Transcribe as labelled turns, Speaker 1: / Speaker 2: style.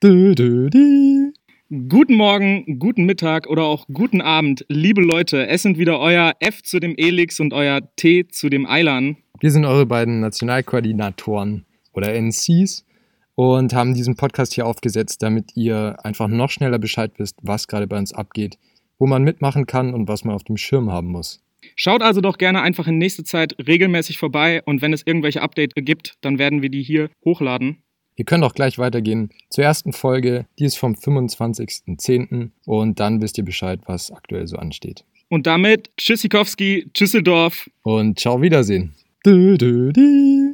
Speaker 1: Dü, dü, dü.
Speaker 2: Guten Morgen, guten Mittag oder auch guten Abend, liebe Leute. Es sind wieder euer F zu dem Elix und euer T zu dem Eilan.
Speaker 1: Wir sind eure beiden Nationalkoordinatoren oder NCs und haben diesen Podcast hier aufgesetzt, damit ihr einfach noch schneller Bescheid wisst, was gerade bei uns abgeht, wo man mitmachen kann und was man auf dem Schirm haben muss.
Speaker 2: Schaut also doch gerne einfach in nächster Zeit regelmäßig vorbei und wenn es irgendwelche Updates gibt, dann werden wir die hier hochladen.
Speaker 1: Wir können auch gleich weitergehen zur ersten Folge, die ist vom 25.10. und dann wisst ihr Bescheid, was aktuell so ansteht.
Speaker 2: Und damit Tschüssikowski, Tschüsseldorf.
Speaker 1: Und ciao, Wiedersehen. Dü, dü, dü.